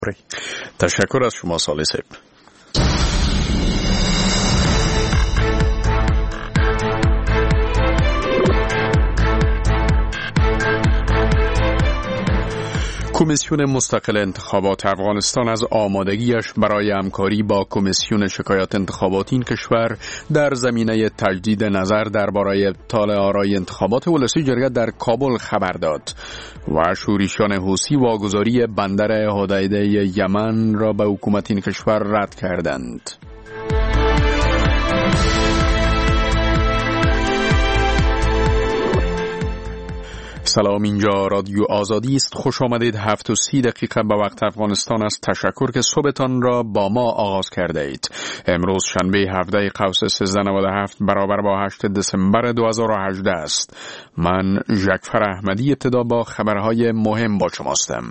تشکر از شما صالح صاحب. کمیسیون مستقل انتخابات افغانستان از آمادگیش برای همکاری با کمیسیون شکایات انتخاباتی این کشور در زمینه تجدید نظر درباره ابطال آرای انتخابات ولسی جرگه در کابل خبر داد و شورشیان حوثی واگذاری بندر حدیده یمن را به حکومت این کشور رد کردند. سلام، اینجا رادیو آزادی است. خوش آمدید. 7:30 به وقت افغانستان است. تشکر که صبحتان را با ما آغاز کرده اید. امروز شنبه 17 قوس 1397 برابر با 8 دسامبر 2018 است. من ژکفر احمدی ابتدا با خبرهای مهم با شماستم.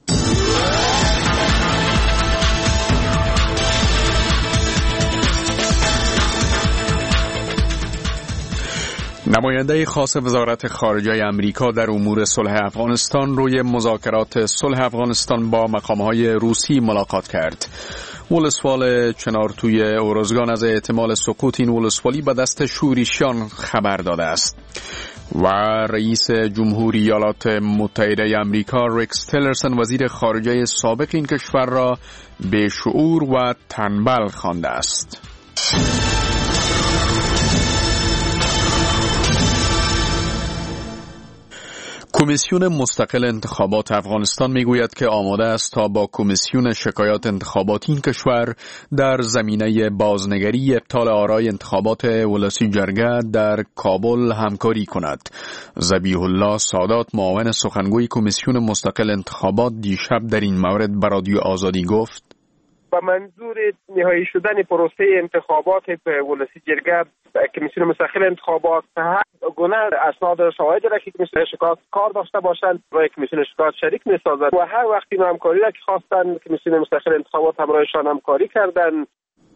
نماینده خاص وزارت خارجه آمریکا در امور صلح افغانستان روی مذاکرات صلح افغانستان با مقام‌های روسی ملاقات کرد. ولسوال چنارتوی اورزگان از احتمال سقوط این ولسوالی به دست شورشیان خبر داده است و رئیس جمهوری ایالات متحده آمریکا ریکس تیلرسن وزیر خارجه سابق این کشور را بیشعور و تنبل خوانده است. کمیسیون مستقل انتخابات افغانستان میگوید که آماده است تا با کمیسیون شکایات انتخاباتی این کشور در زمینه بازنگری ابطال آرای انتخابات ولسی جرگه در کابل همکاری کند. ذبیح الله سادات، معاون سخنگوی کمیسیون مستقل انتخابات، دیشب در این مورد به رادیو آزادی گفت: با منظور نهایی شدن پروسه انتخابات ولسی جرگه کمیسیون مستقل انتخابات هر گونه اسناد و شواهد را که کمیسیون شکایات کار داشته باشند برای کمیسیون شکایات شریک می‌سازد و هر وقتی همکاری را که خواستند کمیسیون مستقل انتخابات همراهشان همکاری کردند.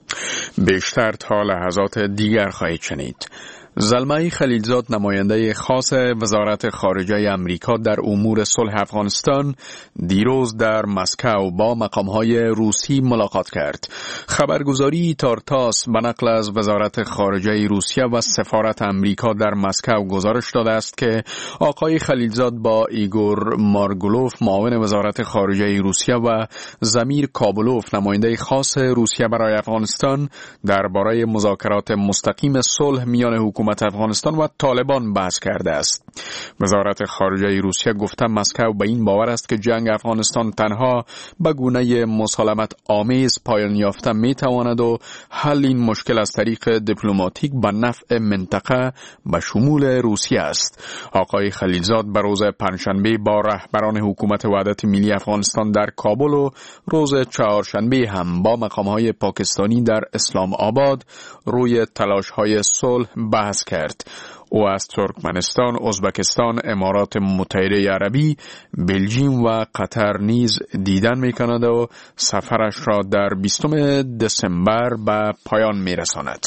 بیشتر تا لحظات دیگر خواهید شنید. زلمه خلیلزاد، نماینده خاص وزارت خارجه آمریکا در امور صلح افغانستان، دیروز در مسکو با مقام‌های روسی ملاقات کرد. خبرگزاری تارتاس به نقل از وزارت خارجه روسیه و سفارت آمریکا در مسکو گزارش داده است که آقای خلیلزاد با ایگور مارگولوف، معاون وزارت خارجه روسیه، و زمیر کابلوف، نماینده خاص روسیه برای افغانستان، درباره مذاکرات مستقیم صلح میان حکومت افغانستان و طالبان بحث کرده است. وزارت خارجه روسیه گفته مسکو به این باور است که جنگ افغانستان تنها به گونه مسالمت آمیز پایان یافته می تواند و حل این مشکل از طریق دیپلماتیک به نفع منطقه به شمول روسیه است. آقای خلیلزاد به روز پنجشنبه با رهبران حکومت وحدت ملی افغانستان در کابل و روز چهارشنبه هم با مقام‌های پاکستانی در اسلام آباد روی تلاش‌های صلح بحث کرد. او از ترکمنستان، ازبکستان، امارات متحده عربی، بلژیم و قطر نیز دیدن می‌کند و سفرش را در 20 دسامبر به پایان می‌رساند.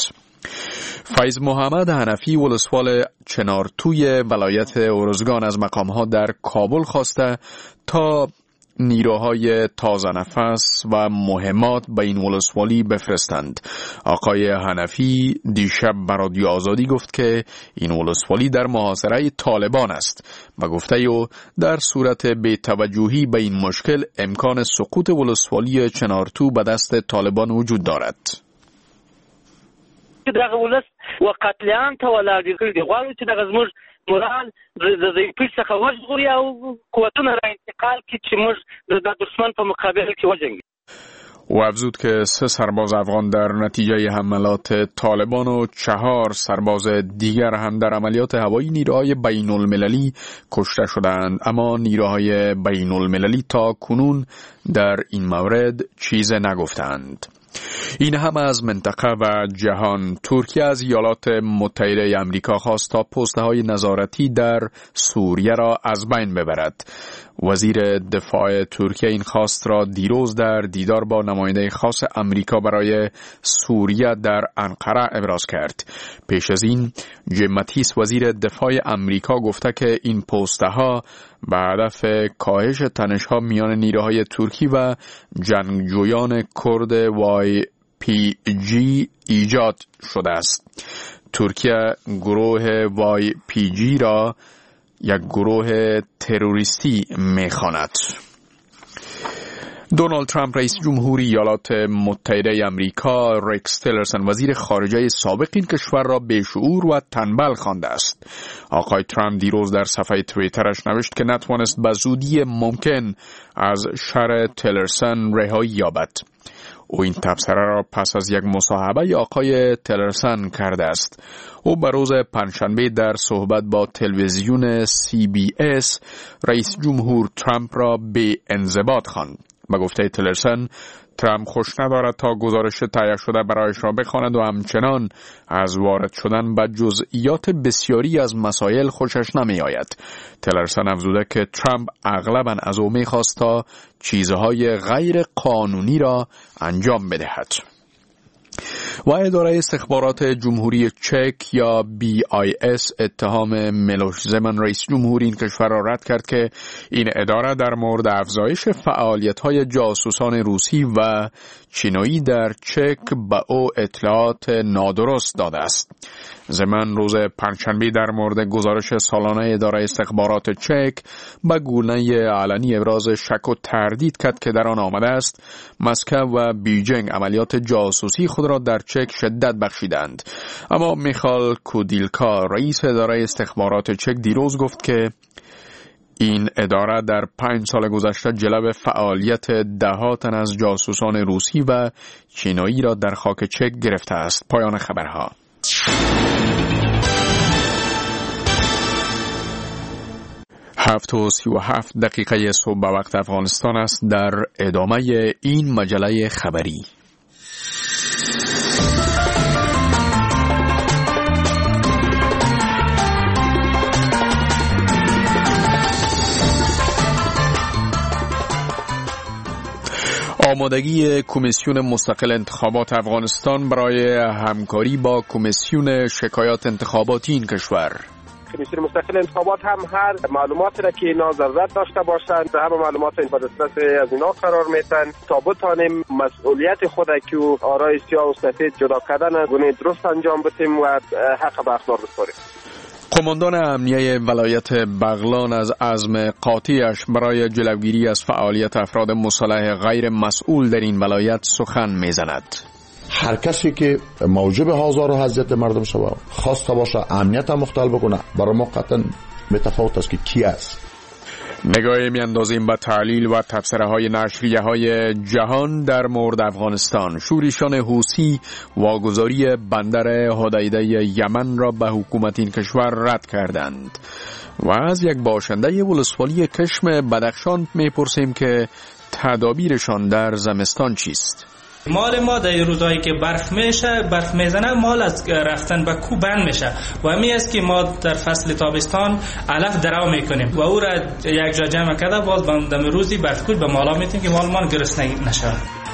فیض محمد حنفی، ولسوال چنارتوی ولایت اورزگان، از مقام‌ها در کابل خواسته تا نیروهای تازه نفس و مهمات به این ولسوالی بفرستند. آقای حنفی دیشب به رادیو آزادی گفت که این ولسوالی در محاصره طالبان است و گفته او در صورت بی‌توجهی به این مشکل امکان سقوط ولسوالی چنارتو به دست طالبان وجود دارد. دغه ولس و قتلیان ته ولاړ دي غواړي چې دغه زموږ مورال د ضعیفۍ څخه وژغوري او قوتونه را انتقال کړي چې موږ د دشمن په مقابل کې وجنګو. او افزود که 3 سرباز افغان در نتیجه حملات طالبان و 4 سرباز دیگر هم در عملیات هوایی نیروهای بین المللی کشته شدند، اما نیروهای بین المللی تا کنون در این مورد چیز نگفتند. این هم از منطقه و جهان. ترکیه از ایالات متحده آمریکا خواست تا پست‌های نظارتی در سوریه را از بین ببرد. وزیر دفاع ترکیه این خواست را دیروز در دیدار با نماینده خاص امریکا برای سوریه در انقره ابراز کرد. پیش از این جیم ماتیس وزیر دفاع امریکا گفته که این پوستها به هدف کاهش تنش‌ها میان نیروهای ترکی و جنگجویان کرد YPG ایجاد شده است. ترکیه گروه YPG را یک گروه تروریستی می‌خواند. دونالد ترامپ رئیس جمهوری ایالات متحده آمریکا ریکس تیلرسن وزیر خارجه سابق این کشور را بیشعور و تنبل خوانده است. آقای ترامپ دیروز در صفحه توییترش نوشت که نتوانست به زودی ممکن از شر تیلرسن رهایی یابد. او این تبصره را پس از یک مصاحبه آقای تیلرسن کرده است. او به روز پنجشنبه در صحبت با تلویزیون CBS رئیس جمهور ترامپ را به انضباط خواند. به گفته تیلرسن ترامپ خوش ندارد تا گزارش تهیه شده برایش را بخواند و همچنان از وارد شدن به جزئیات بسیاری از مسائل خوشش نمی آید. تیلرسن افزوده که ترامپ اغلباً از او می خواست تا چیزهای غیر قانونی را انجام بدهد. و اداره استخبارات جمهوری چک یا BIS اتهام میلوش زمن رئیس جمهوری این کشور را رد کرد که این اداره در مورد افزایش فعالیت‌های جاسوسان روسی و چینایی در چک به او اطلاعات نادرست داده است. زمن روز پنجشنبه در مورد گزارش سالانه اداره استخبارات چک به گونه علنی ابراز شک و تردید کرد که در آن آمده است مسکو و بیجینگ عملیات جاسوسی خود را در چک شدت بخشیدند. اما میخال کودیلکا رئیس اداره استخبارات چک دیروز گفت که این اداره در 5 سال گذشته جلب فعالیت ده‌ها تن از جاسوسان روسی و چینایی را در خاک چک گرفته است. پایان خبرها. 7:37 صبح به وقت افغانستان است. در ادامه این مجله خبری آمادگی کمیسیون مستقل انتخابات افغانستان برای همکاری با کمیسیون شکایات انتخاباتی این کشور. کمیسیون مستقل انتخابات هم هر معلوماتی را که اینا ضرورت داشته باشند همه معلومات این به دسترس از اینا قرار میتن تا بتانیم مسئولیت خود که آرای سیاه و سفید جدا کردن گونه درست انجام بدیم و حق به اقرار بسپاریم. قماندان امنیه ولایت بغلان از عزم قاطعش برای جلوگیری از فعالیت افراد مسلح غیر مسئول در این ولایت سخن میزند. هر کسی که موجب آزار و اذیت مردم شود خواسته باشه امنیت هم مختل بکنه برای ما قطعا متفاوت است که کی است. نگاهی میاندازیم به تحلیل و تبصره های نشریه های جهان در مورد افغانستان. شورشیان حوثی واگذاری بندر حدیده یمن را به حکومت این کشور رد کردند و از یک باشنده ولسوالی کشم بدخشان میپرسیم که تدابیرشان در زمستان چیست؟ مال ما در روزایی که برف میزنه مال از رفتن به کو بند میشه و همین است که ما در فصل تابستان علف درو میکنیم و او را یک جا جمع کرده باز به روزی برف کوچ به مالا میتیم که مال ما گرسنه نشه.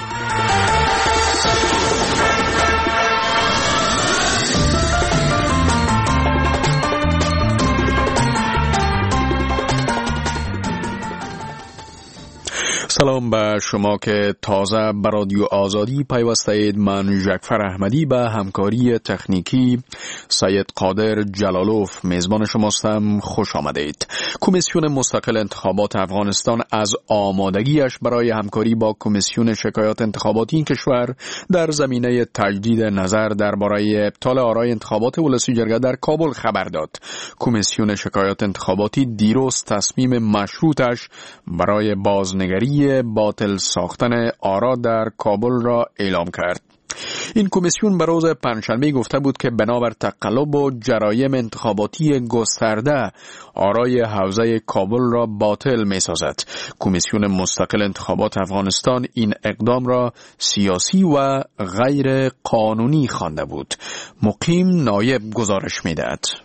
سلام به شما که تازه به رادیو آزادی پیوسته اید. من جعفر احمدی به همکاری تکنیکی سید قادر جلالوف میزبان شماستم. خوش آمدید. کمیسیون مستقل انتخابات افغانستان از آمادگیش برای همکاری با کمیسیون شکایات انتخاباتی این کشور در زمینه تجدید نظر درباره ابطال آرای انتخابات ولسی جرگه در کابل خبر داد. کمیسیون شکایات انتخاباتی دیروز تصمیم مشروطش برای بازنگری باطل ساختن آرا در کابل را اعلام کرد. این کمیسیون به روز پنجشنبه گفته بود که بنابر تقلب و جرایم انتخاباتی گسترده آرای حوزه کابل را باطل می سازد. کمیسیون مستقل انتخابات افغانستان این اقدام را سیاسی و غیر قانونی خوانده بود. مقیم نایب گزارش می دهد.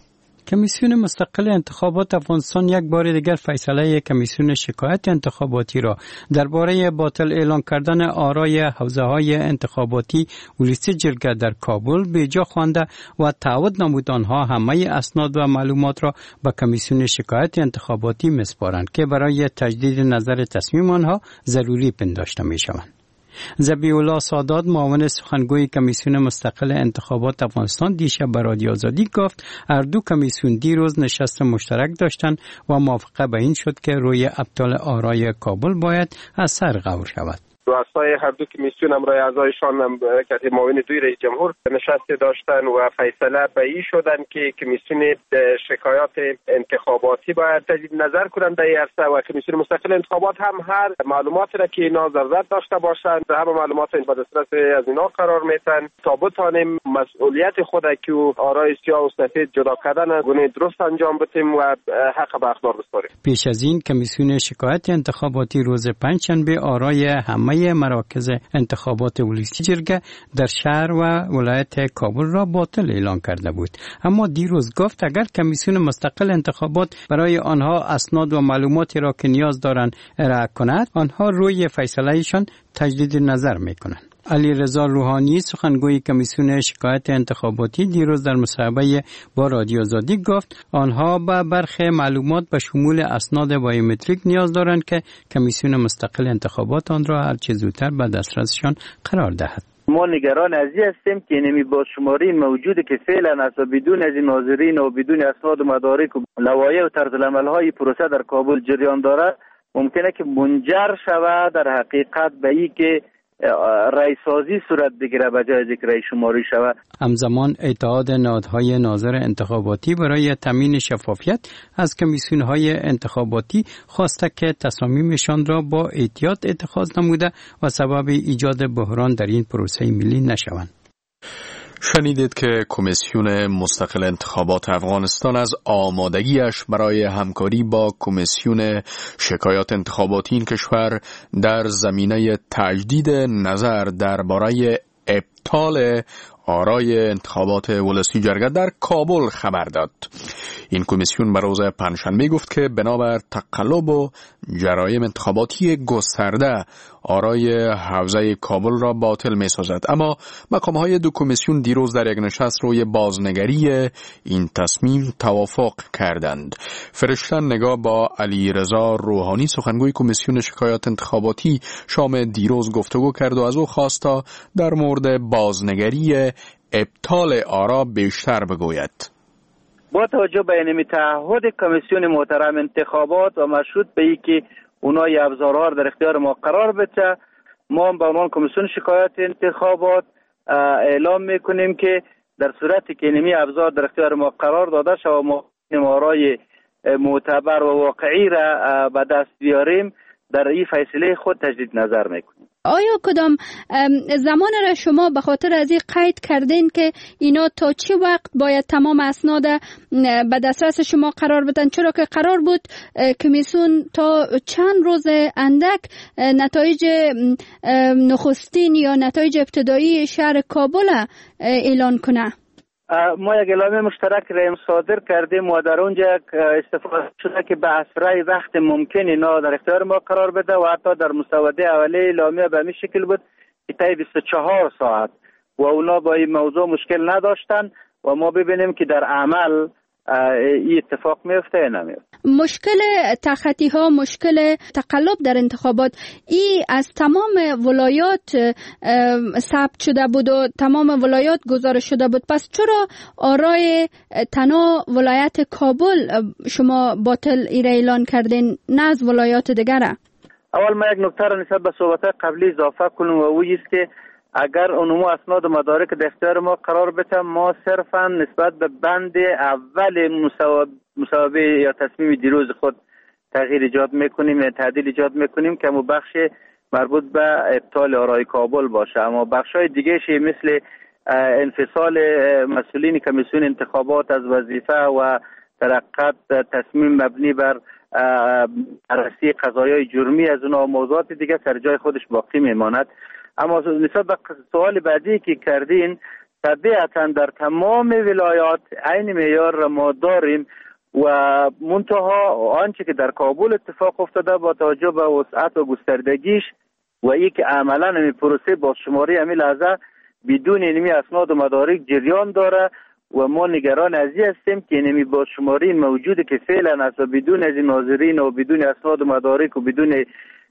کمیسیون مستقل انتخابات افغانستان یک بار دیگر فیصله کمیسیون شکایت انتخاباتی را درباره باطل اعلان کردن آرای حوزه‌های انتخاباتی ولسی جرگه در کابل به جا خوانده و تعهد نمود آنها همه اسناد و معلومات را به کمیسیون شکایت انتخاباتی می‌سپارند که برای تجدید نظر تصمیم آنها ضروری پنداشته می‌شوند. ذبیح الله سادات معاون سخنگوی کمیسیون مستقل انتخابات افغانستان دیشب به رادیو آزادی گفت هر دو کمیسیون دیروز نشست مشترک داشتند و موافقه به این شد که روی ابطال آرای کابل باید از سر غور شود. رؤسای هر دو کمیسیون همراه اعضایشان که معاون دوی رئیس جمهور نشست داشتن و فیصله به این شدن که کمیسیون شکایات انتخاباتی باید تجدید نظر کنند در این عرصه و کمیسیون مستقل انتخابات هم هر معلوماتی را که اینا ضرورت داشته باشند همه معلومات به دسترس از اینا قرار میتن تا بتانیم مسئولیت خود که آرای سیاه و سفید جدا کردن گونه درست انجام بدیم و حق به اقدار بسپاریم. پیش از این کمیسیون شکایت انتخاباتی روز پنجشنبه آرای همه مراکز انتخابات ولسی جرگه در شهر و ولایت کابل را باطل اعلان کرده بود. اما دیروز گفت اگر کمیسیون مستقل انتخابات برای آنها اسناد و معلوماتی را که نیاز دارند ارائه کند، آنها روی فیصلهشان تجدید نظر میکنند. علیرضا روحانی سخنگوی کمیسیون شکایت انتخاباتی دیروز در مصاحبه با رادیو آزادی گفت آنها به برخی معلومات به شمول اسناد بایومتریک نیاز دارند که کمیسیون مستقل انتخابات آن را هرچه زودتر به دسترسشان قرار دهد. ما نگران از این هستیم که نمی با شماری موجود که فعلا از بدون از این ناظرین و بدون اسناد و مدارک و لوایح و طرز العمل‌های پروسه در کابل جریان دارد ممکنه که منجر شود در حقیقت به این که رئیسازی صورت بگیره به جای ذکر رئیس شماری شود. همزمان اتحاد نهادهای ناظر انتخاباتی برای تامین شفافیت از کمیسیون‌های انتخاباتی خواسته که تصامیمشان را با احتیاط اتخاذ نموده و سبب ایجاد بحران در این پروسه ملی نشوند. شنیدید که کمیسیون مستقل انتخابات افغانستان از آمادگیش برای همکاری با کمیسیون شکایات انتخاباتی این کشور در زمینه تجدید نظر درباره ابطال آرای انتخابات ولسی جرگه در کابل خبر داد. این کمیسیون به روز پنجشنبه گفت که بنابر تقلب و جرایم انتخاباتی گسترده آرای حوزه کابل را باطل می سازد. اما مقام‌های دو کمیسیون دیروز در یک نشست روی بازنگری این تصمیم توافق کردند. فرشتن نگاه با علیرضا روحانی سخنگوی کمیسیون شکایات انتخاباتی شام دیروز گفتگو کرد و از او خواست تا در مورد بازنگری ابطال آرا بیشتر بگوید. با توجه به این تعهد کمیسیون محترم انتخابات و مشروط به این که اونای ابزارها در اختیار ما قرار بده، ما به عنوان کمیسیون شکایت انتخابات اعلام میکنیم که در صورتی که اینمی ابزار در اختیار ما قرار داده شود ما آرای معتبر و واقعی را به دست بیاریم در این فیصله خود تجدید نظر میکنیم. آیا کدام زمان را شما به خاطر از این قید کردین که اینا تا چه وقت باید تمام اسناد به دسترس شما قرار بدن؟ چرا که قرار بود کمیسیون تا چند روز اندک نتایج نخستین یا نتایج ابتدایی شهر کابل اعلان کنه. ما یک اعلامیه مشترک را صادر کردیم و در اونجا استفاده شده که به اسرع وقت ممکن اینا در اختیار ما قرار بده و حتی در مسوده اولیه اعلامیه به این شکل بود که طی 24 ساعت و اونا با این موضوع مشکل نداشتن و ما ببینیم که در عمل این اتفاق میفته یا نمیفته. مشکل تخطی ها، مشکل تقلب در انتخابات ای از تمام ولایات ثبت شده بود و تمام ولایات گزارش شده بود. پس چرا آرای تنها ولایت کابل شما باطل ای را اعلان کردین نه از ولایات دیگره؟ اول ما یک نکته را نسبت به صحبت قبلی اضافه کنم و اوی است که اگر اونمو اسناد و مدارک در اختیار ما قرار بده ما صرفا نسبت به بند اول مصوبه یا تصمیم دیروز خود تغییر ایجاد میکنیم یا تعدیل ایجاد میکنیم که بخش مربوط به ابطال آرای کابل باشه، اما بخشای دیگه مثل انفصال مسئولین کمیسیون انتخابات از وظیفه و ترقت تصمیم مبنی بر بررسی قضایای جرمی از اونها موضوعات دیگه سر جای خودش باقی میماند. اما نسبت به سوال بعدی که کردین طبیعتا در تمام ولایات عین معیار را ما داریم و منتها آنچه که در کابل اتفاق افتاده با توجه به وسعت و گستردگیش و ای که عملا این پروسه بازشماری همین لحظه بدون اینمی اسناد و مدارک جریان داره و ما نگران از این هستیم که اینمی بازشماری موجوده که فعلا از بدون از این ناظرین و بدون اسناد و مدارک و بدون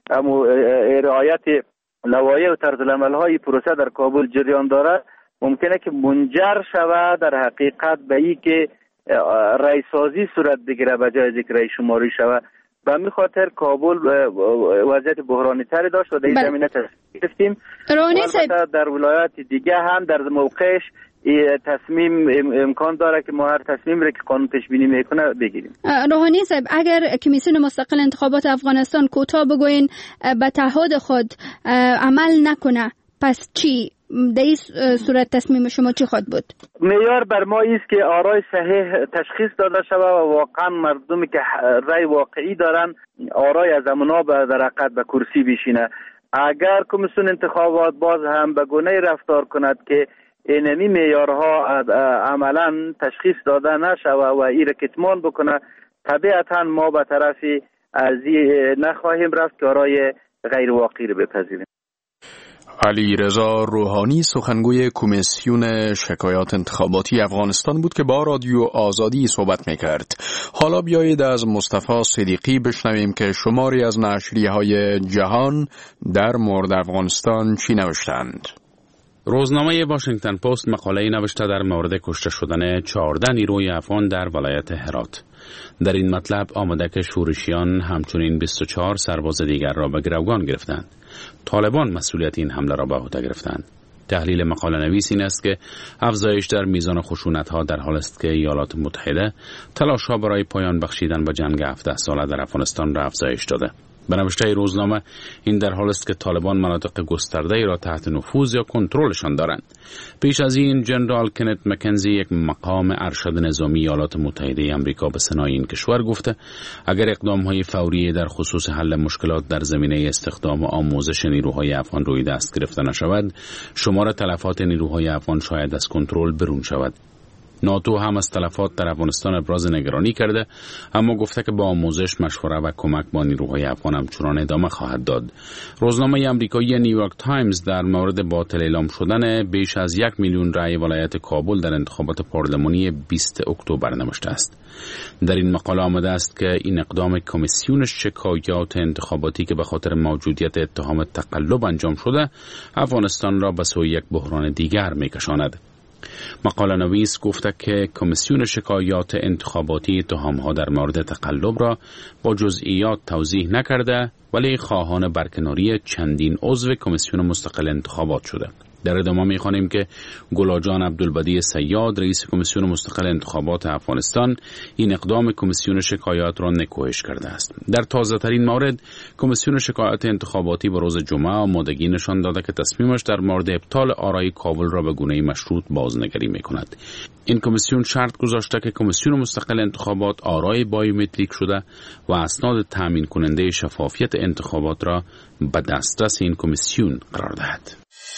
رعایت لوایح و طرز العمل های پروسه در کابل جریان داره ممکنه که منجر شود در حقیقت به ای که رایسازی صورت بگیره به جای ذکر رای شماری شود. به همین خاطر کابل وضعیت بحرانی تری داشت و در این زمینه تصمیم گرفتیم. در ولایات دیگه هم در موقعش تصمیم امکان داره که ما هر تصمیم را که قانون پیش بینی میکنه بگیریم. روحانی صاحب، اگر کمیسیون مستقل انتخابات افغانستان کوتاه بگوین به تعهد خود عمل نکنه، پس چی؟ در این صورت تصمیم شما چی خود بود؟ معیار بر ما است که آرای صحیح تشخیص داده شود و واقعا مردمی که رای واقعی دارن آرای از امنا در حقیقت به کرسی بشینه. اگر کمیسیون انتخابات باز هم به گونه رفتار کند که اینمی معیارها عملا تشخیص داده نشود و این را کتمان بکنه، طبیعتا ما به طرف از نخواهیم رفت که آرای غیر واقعی را بپذیریم. علیرضا روحانی سخنگوی کمیسیون شکایات انتخاباتی افغانستان بود که با رادیو آزادی صحبت میکرد. حالا بیایید از مصطفی صدیقی بشنویم که شماری از نشریه‌های جهان در مورد افغانستان چی نوشتند. روزنامه واشنگتن پست مقاله‌ای نوشته در مورد کشته شدن 14 نیروی افغان در ولایت هرات. در این مطلب آمده که شورشیان همچنین 24 سرباز دیگر را به گروگان گرفتند. طالبان مسئولیت این حمله را به عهده گرفتند. تحلیل مقاله نویس این است که افزایش در میزان خشونت‌ها در حال است که ایالات متحده تلاش‌ها برای پایان بخشیدن به جنگ 17 ساله در افغانستان را افزایش داده. به نوشته روزنامه این در حال است که طالبان مناطق گسترده‌ای را تحت نفوذ یا کنترلشان دارند. پیش از این جنرال کنت مکنزی، یک مقام ارشد نظامی ایالات متحده آمریکا، به سنای این کشور گفته اگر اقدام‌های فوری در خصوص حل مشکلات در زمینه استخدام و آموزش نیروهای افغان روی دست گرفته نشود، شمار تلفات نیروهای افغان شاید از کنترل برون شود. ناتو هم از تلفات در افغانستان ابراز نگرانی کرده، اما گفته که با آموزش، مشوره و کمک با نیروهای افغان همچنان ادامه خواهد داد. روزنامه آمریکایی نیویورک تایمز در مورد باطل اعلام شدن بیش از 1 میلیون رای ولایت کابل در انتخابات پارلمانی 20 اکتبر نوشته است. در این مقاله آمده است که این اقدام کمیسیون شکایات انتخاباتی که به خاطر موجودیت اتهام تقلب انجام شده، افغانستان را به سوی یک بحران دیگر می‌کشاند. مقاله نویس گفته که کمیسیون شکایات انتخاباتی اتهام‌ها در مورد تقلب را با جزئیات توضیح نکرده، ولی خواهان برکناری چندین عضو کمیسیون مستقل انتخابات شده. در ادامه می‌خوانیم که گلاجان عبدالبدی صیاد، رئیس کمیسیون مستقل انتخابات افغانستان، این اقدام کمیسیون شکایات را نکوهش کرده است. در تازه‌ترین مورد، کمیسیون شکایات انتخاباتی به روز جمعه آمادگی نشان داده که تصمیمش در مورد ابطال آرای کابل را به گونه‌ای مشروط بازنگری می‌کند. این کمیسیون شرط گذاشته که کمیسیون مستقل انتخابات آرای بایومتریک شده و اسناد تامین کننده شفافیت انتخابات را به دسترس این کمیسیون قرار دهد.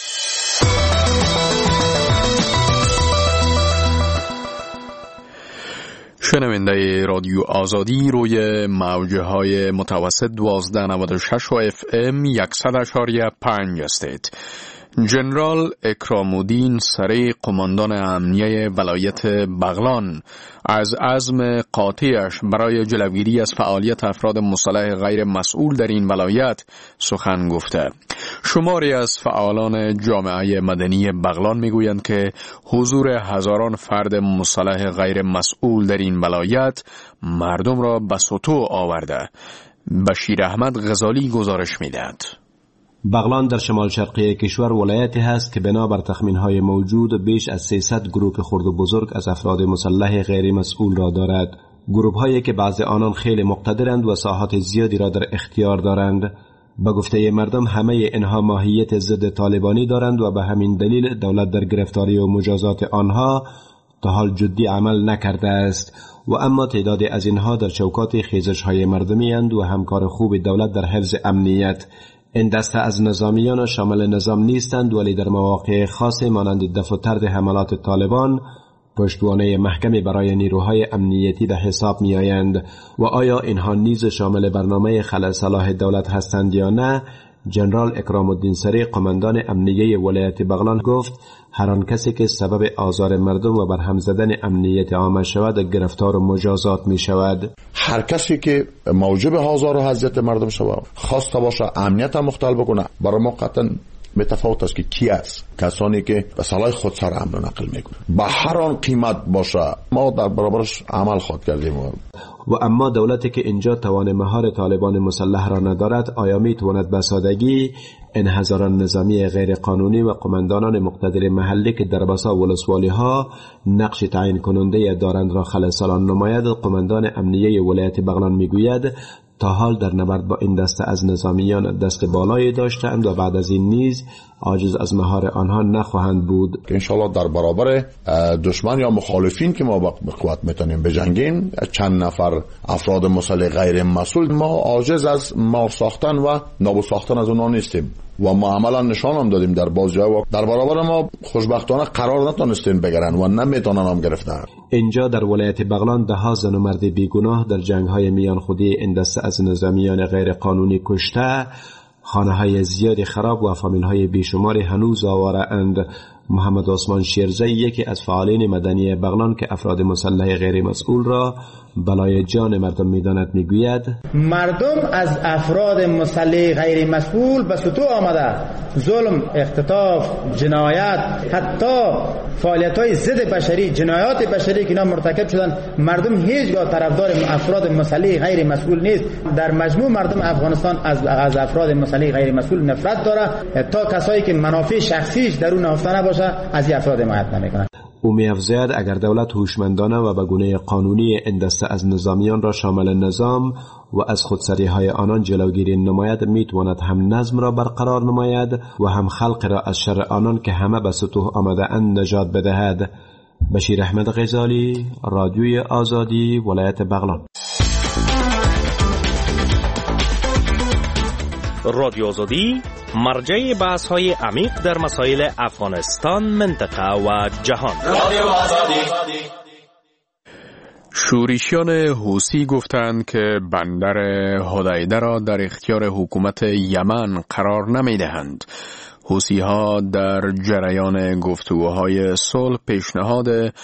شنونده رادیو آزادی روی موجه های متوسط 1296 و FM 100.5 هستید. جنرال اکرام‌الدین سری، قماندان امنیه ولایت بغلان، از عزم قاطعش برای جلوگیری از فعالیت افراد مسلح غیر مسئول در این ولایت سخن گفته. شماری از فعالان جامعه مدنی بغلان میگویند که حضور هزاران فرد مسلح غیر مسئول در این ولایت مردم را به سطوح آورده. بشیر احمد غزالی گزارش میدهد. بغلان در شمال شرقی کشور ولایتی هست که بنابر تخمین‌های موجود بیش از 300 گروه خرد و بزرگ از افراد مسلح غیر مسئول را دارد. گروه‌هایی که بعضی آنان خیلی مقتدرند و ساحات زیادی را در اختیار دارند. به گفته مردم همه اینها ماهیت ضد طالبانی دارند و به همین دلیل دولت در گرفتاری و مجازات آنها تا حال جدی عمل نکرده است و اما تعدادی از اینها در چوکات خیزش‌های مردمی اند و همکار خوب دولت در حفظ امنیت. این دسته از نظامیان شامل نظام نیستند ولی در مواقع خاص مانند دفع و طرد حملات طالبان پشتوانه محکمی برای نیروهای امنیتی به حساب می آیند و آیا اینها نیز شامل برنامه خلع صلاح دولت هستند یا نه؟ جنرال اکرام الدین سری قماندان امنیه ولایت بغلان گفت هر آن کسی که سبب آزار مردم و برهم زدن امنیت عامه شود گرفتار و مجازات می شود. هر کسی که موجب آزار و اذیت مردم شود خواسته باشه امنیت مختل بکنه، برای ما قطعا متفاوت است که کی است. کسانی که به صلاح خود سر امن و نقل میکنه به هر آن قیمت باشه ما در برابرش عمل خواهد کردیم. و اما دولتی که اینجا توان مهار طالبان مسلح را ندارد آیا میتواند به سادگی این هزاران نظامی غیر قانونی و قماندانان مقتدر محلی که در بسا ولسوالی ها نقش تعیین کننده دارند را خلأ نماید؟ قماندان امنیه ولایت بغلان میگوید تا حال در نبرد با این دسته از نظامیان دست بالایی داشتند و بعد از این نیز عاجز از مهار آنها نخواهند بود. انشالله در برابر دشمن یا مخالفین که ما با قوت میتونیم بجنگیم، چند نفر افراد مسلح غیر مسئول، ما عاجز از مار ساختن و نابود ساختن از اونها نیستیم و ما عملا نشان هم دادیم در بعضی جاها در برابر ما خوشبختانه قرار نتونستیم بگیرن و نمیتونن هم گرفتن. اینجا در ولایت بغلان ده ها زن و مرد بیگناه در جنگ‌های میان خودی این دسته از نظامیان غیر قانونی کشته، خانه‌های زیادی خراب و فامیل‌های بیشماری هنوز آواره اند. محمد عثمان شیرزی یکی از فعالین مدنی بغلان که افراد مسلح غیر مسئول را بلای جان مردم می‌داند میگوید مردم از افراد مسلح غیر مسئول به سطوح آمده، ظلم، اختطاف، جنایت، حتی فعالیت‌های ضد بشری، جنایات بشری که اینا مرتکب شدن، مردم هیچگاه طرفدار افراد مسلح غیر مسئول نیست. در مجموع مردم افغانستان از افراد مسلح غیر مسئول نفرت داره تا کسایی که منافع شخصیش در اون نهفته نباشه از افراد حمایت نمی‌کنند. او می‌افزاید اگر دولت هوشمندانه و به گونه قانونی این دسته از نظامیان را شامل نظام و از خودسری‌های آنان جلوگیری نماید میتواند هم نظم را برقرار نماید و هم خلق را از شر آنان که همه به سطوح آمده اند نجات بدهد. بشیر احمد غزالی، رادیوی آزادی، ولایت بغلان. رادیو آزادی مرجع بحث‌های عمیق در مسائل افغانستان، منطقه و جهان. رادیو آزادی. شورشیان حوثی گفتند که بندر هدیده را در اختیار حکومت یمن قرار نمی‌دهند. حوثی‌ها در جریان گفتگوهای صلح پیشنهاد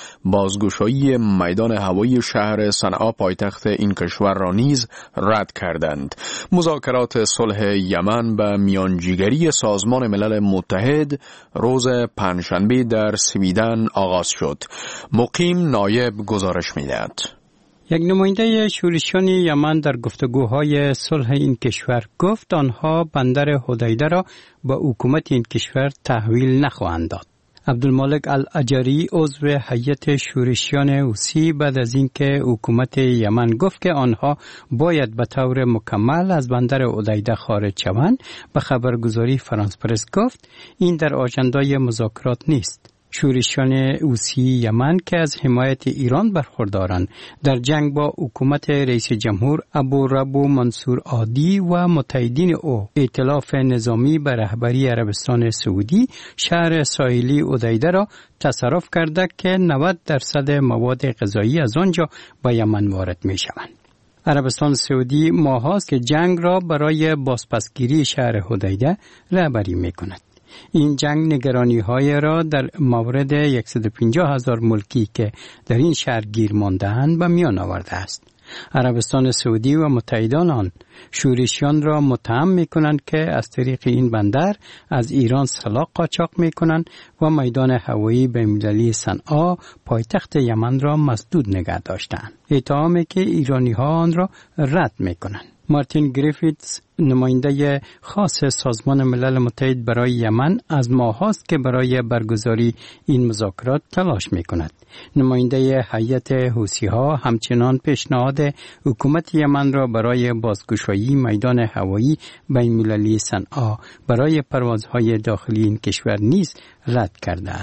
بازگشایی میدان هوایی شهر صنعا پایتخت این کشور را نیز رد کردند. مذاکرات صلح یمن به میانجیگری سازمان ملل متحد روز پنجشنبه در سویدن آغاز شد. مقیم نایب گزارش می‌دهد. یک نماینده شورشیان یمن در گفتگوهای صلح این کشور گفت آنها بندر هدیده را به حکومت این کشور تحویل نخواهند داد. عبدالمالک الاجری عضو هیئت شورشیان حوثی بعد از اینکه حکومت یمن گفت که آنها باید به طور مکمل از بندر هدیده خارج شوند به خبرگزاری فرانس پرس گفت این در آژندای مذاکرات نیست. شورشیان حوثی یمن که از حمایت ایران برخوردارند در جنگ با حکومت رئیس جمهور ابوربو منصور هادی و متحدین او ائتلاف نظامی به رهبری عربستان سعودی شهر ساحلی هدیده را تصرف کرده که 90% مواد غذایی از آنجا به یمن وارد می شوند. عربستان سعودی ماهاست که جنگ را برای بازپسگیری شهر هدیده رهبری می کند. این جنگ نگرانی‌های را در مورد 150,000 ملکی که در این شهر گیر مانده‌اند به میان آورده است. عربستان سعودی و متحدان آن شورشیان را متهم می‌کنند که از طریق این بندر از ایران سلاح قاچاق می‌کنند و میدان هوایی بین‌المللی صنعا پایتخت یمن را مسدود نگه داشتند. اتهامی که ایرانی‌ها آن را رد می‌کنند. مارتین گریفیتس نماینده خاص سازمان ملل متحد برای یمن از ماهاست که برای برگزاری این مذاکرات تلاش می‌کند. نماینده هیئت حوثی‌ها همچنان پیشنهاد حکومت یمن را برای بازگشایی میدان هوایی بین‌المللی صنعا برای پروازهای داخلی این کشور نیز رد کرده است.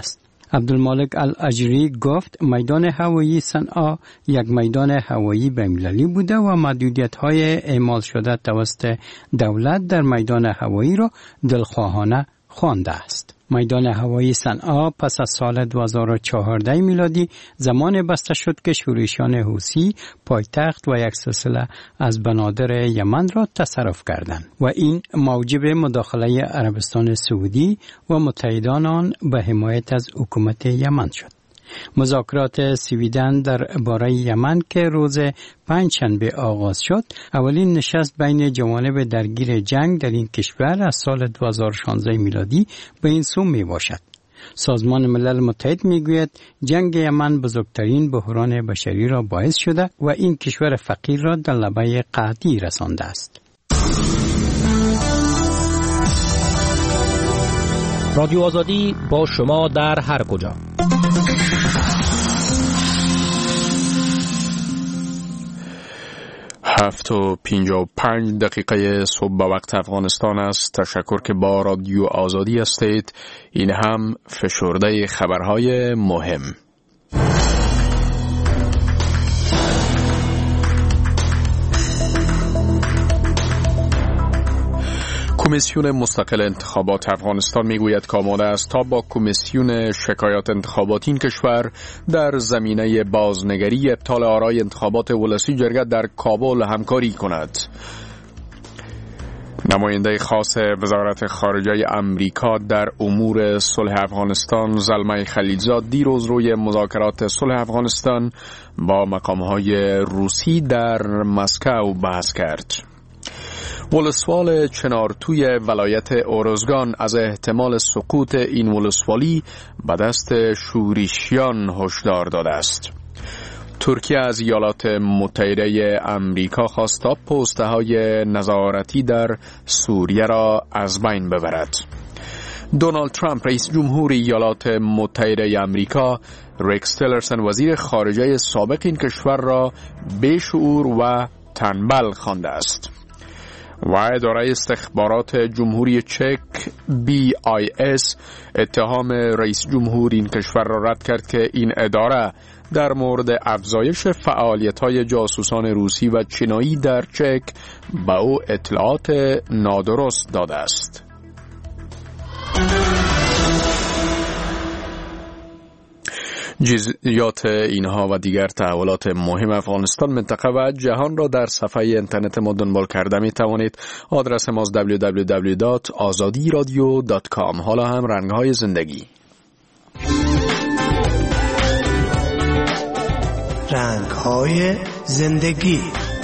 عبدالمالک الاجری گفت میدان هوایی صنعا یک میدان هوایی بین‌المللی بوده و محدودیت‌های اعمال شده توسط دولت در میدان هوایی را دلخواهانه خوانده است. میدان هوایی صنعا پس از سال 2014 میلادی زمان بسته شد که شورشیان حوثی پایتخت و یک سلسله از بنادر یمن را تصرف کردند و این موجب مداخله عربستان سعودی و متحدان آن به حمایت از حکومت یمن شد. مذاکرات سویدن در باره یمن که روز پنجشنبه آغاز شد، اولین نشست بین جوانب درگیر جنگ در این کشور از سال 2016 میلادی به این سو می باشد. سازمان ملل متحد می گوید جنگ یمن بزرگترین بحران بشری را باعث شده و این کشور فقیر را در لبه قحطی رسانده است. رادیو آزادی با شما در هر کجا. هفت و 55 دقیقه صبح به وقت افغانستان است. تشکر که با رادیو آزادی هستید. این هم فشرده خبرهای مهم. کمیسیون مستقل انتخابات افغانستان میگوید که آماده است تا با کمیسیون شکایات انتخاباتی این کشور در زمینه بازنگری ابطال آرای انتخابات ولسی جرگه در کابل همکاری کند. نماینده خاص وزارت خارجه امریکا در امور صلح افغانستان زلمه خلیلزاد دیروز روی مذاکرات صلح افغانستان با مقامهای روسی در مسکو بحث کرد. ولسوال چنارتوی ولایت اورزگان از احتمال سقوط این ولسوالی به دست شورشیان هشدار داده است. ترکیه از ایالات متحده امریکا خواست تا پست‌های نظارتی در سوریه را از بین ببرد. دونالد ترامپ رئیس جمهور ایالات متحده امریکا ریکس تیلرسن وزیر خارجه سابق این کشور را بیشعور و تنبل خوانده است. و اداره استخبارات جمهوری چک BIS اتهام رئیس جمهور این کشور را رد کرد که این اداره در مورد افزایش فعالیت‌های جاسوسان روسی و چینایی در چک به او اطلاعات نادرست داده است. جزئیات اینها و دیگر تحولات مهم افغانستان، منطقه و جهان را در صفحه اینترنت ما دنبال کرده می توانید. آدرس ما www.azadiradio.com. حالا هم رنگ‌های زندگی. رنگ‌های زندگی.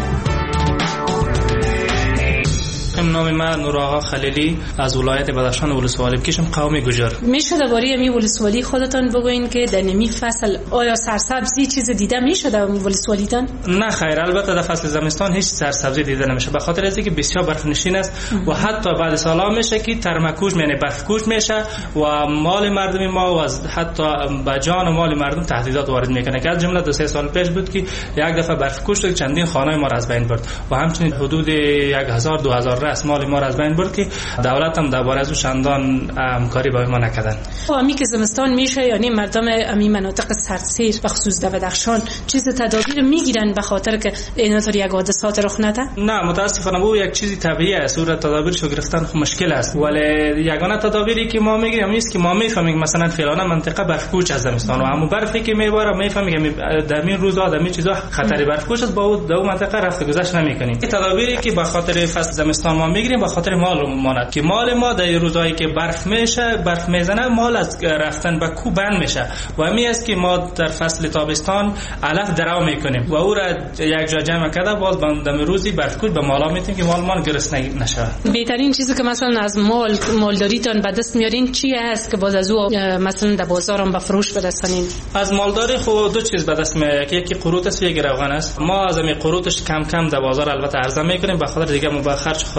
نام من نورآقا خلیلی از ولایت بدخشان ولسوالی بکشم قوم گوجر. میشه درباره امی ولسوالی خودتان بگوین که در نمی فصل آیا سرسبزی چیز دیده میشه در ولسوالیتان؟ نه خیر، البته در فصل زمستان هیچ سرسبزی دیده نمیشه به خاطر اینکه بسیار برف نشین است و حتی بعد سالا میشه که ترمکوش یعنی برفکوش میشه و مال مردم ما و حتی به جان و مال مردم تهدیدات وارد میکنه که از جمله 2-3 سال پیش بود که یک دفعه برفکوش شد چندین خانه ما را از بین برد و همچنین حدود 1000-2000 مال ما را از بین برد که دولت هم درباره از چندان همکاری با ما نکردن. امی که زمستان میشه یعنی مردم امی مناطق سردسیر به خصوص در بدخشان چیز تدابیر میگیرن به خاطر که اینطور یک حادثات رخ نده؟ نه متاسفانه او یک چیزی طبیعی است، صورت تدابیرشو گرفتن مشکل است، ولی یگانه تدابیری که ما میگیریم است که ما میفهمیم مثلا فلان منطقه برفکوش از زمستان و همون برفی که میباره میفهمیم در این روزا در این چیزا خطری برفکوش است با اون منطقه رفت گذشت نمیکنیم. تدابیری که به خاطر فصل زمستان ما میگیریم به خاطر مال ماند که مال ما در روزایی که برف میشه برف میزنه مال از رفتن به کو بند میشه و همین است که ما در فصل تابستان علف درو میکنیم و او را یک جا جمع کرده باز در روزی برفکوش به مالا میتیم که مال ما گرسنه نشه. بهترین چیزی که مثلا از مالداریتان به دست میارین چی است که باز از او مثلا در بازار هم به فروش برسانین؟ از مالداری خود دو چیز به دست میاد، یکی قروت است و یکی روغن است. ما از این قروتش کم کم در بازار البته عرضه میکنیم به خاطر دیگه ما به خرج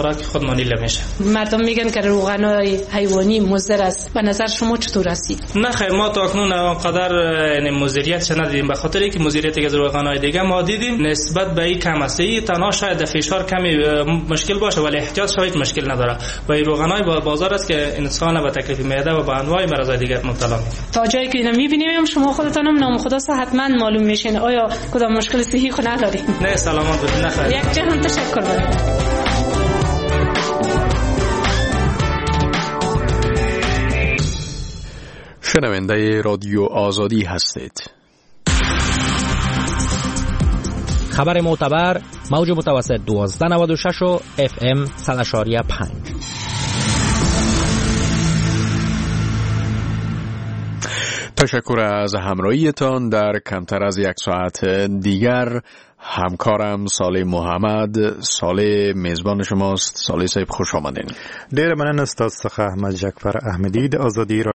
خوراک خودمانی میشه. مردم میگن که روغنای حیوانی مضر است، به نظر شما چطور است؟ نه خیر، ما تا اکنون آنقدر مضریت ندیدیم، به خاطر اینکه مضریتی که از روغنای دیگه ما دیدیم نسبت به این کم است. تنها شاید فشار کمی مشکل باشه ولی احتیاط شاید مشکل نداره. و این روغنای با بازار است که انسان به تکلیف معده و به انواع مرضای دیگر مبتلا میکنه. تا جایی که اینو میبینیم شما خودتون هم نام خدا حتما معلوم میشین آیا کدام مشکل صحی خود ندارید؟ نه سلامت باشید. نه خیر. یک جهان تشکر دارم. شنونده رادیو آزادی هستید. خبر معتبر موج متوسط 1296 و FM 100.5. تشکر از همراهیتان. در کمتر از یک ساعت دیگر همکارم صالح محمد، صالح میزبان شماست. صالح صاحب خوش آمدین. ډیر مننه ستاسو څخه احمد جعفر احمدی د آزادی